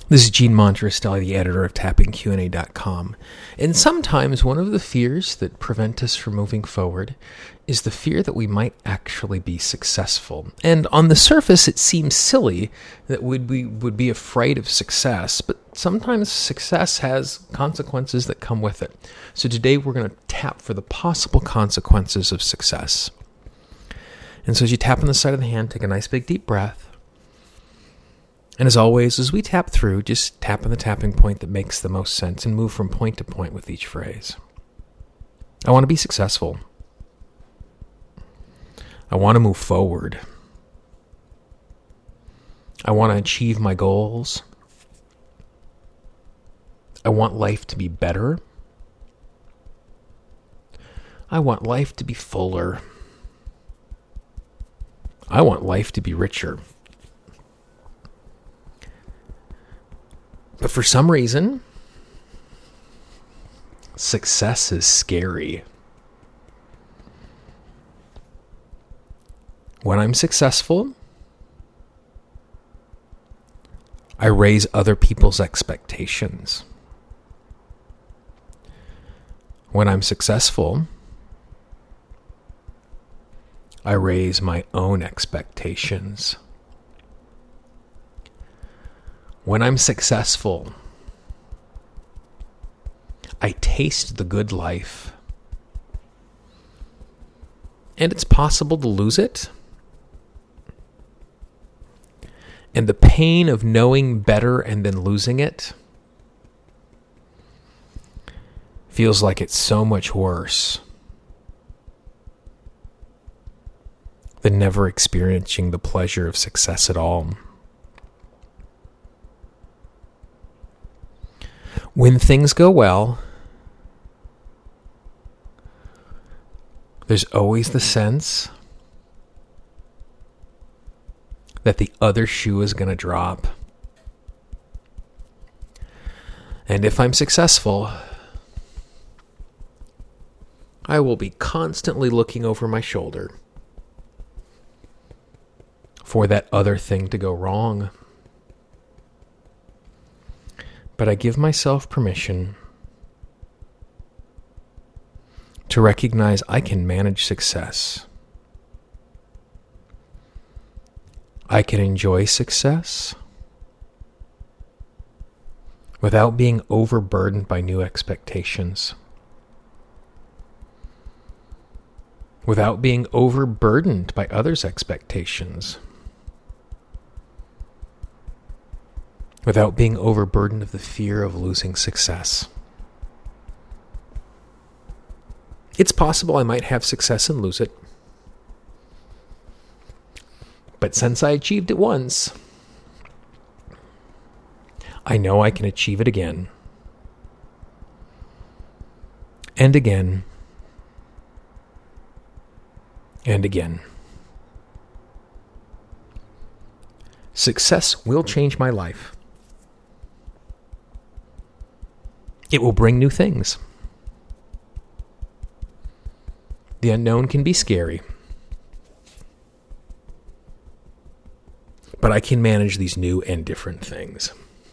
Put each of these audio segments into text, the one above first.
This is Gene Monterostelli, the editor of TappingQA.com. And sometimes one of the fears that prevent us from moving forward is the fear that we might actually be successful. And on the surface, it seems silly that we would be afraid of success, but sometimes success has consequences that come with it. So today we're going to tap for the possible consequences of success. And so as you tap on the side of the hand, take a nice big deep breath. And as always, as we tap through, just tap on the tapping point that makes the most sense and move from point to point with each phrase. I want to be successful. I want to move forward. I want to achieve my goals. I want life to be better. I want life to be fuller. I want life to be richer. But for some reason, success is scary. When I'm successful, I raise other people's expectations. When I'm successful, I raise my own expectations. When I'm successful, I taste the good life. And it's possible to lose it. And the pain of knowing better and then losing it feels like it's so much worse than never experiencing the pleasure of success at all. When things go well, there's always the sense that the other shoe is going to drop. And if I'm successful, I will be constantly looking over my shoulder for that other thing to go wrong. But I give myself permission to recognize I can manage success. I can enjoy success without being overburdened by new expectations. Without being overburdened by others' expectations. Without being overburdened of the fear of losing success. It's possible I might have success and lose it. But since I achieved it once, I know I can achieve it again. And again. And again. Success will change my life. It will bring new things. The unknown can be scary. But I can manage these new and different things.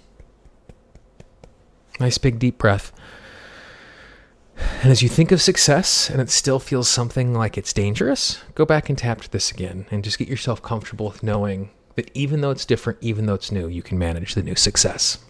Nice big deep breath. And as you think of success and it still feels something like it's dangerous, go back and tap to this again and just get yourself comfortable with knowing that even though it's different, even though it's new, you can manage the new success.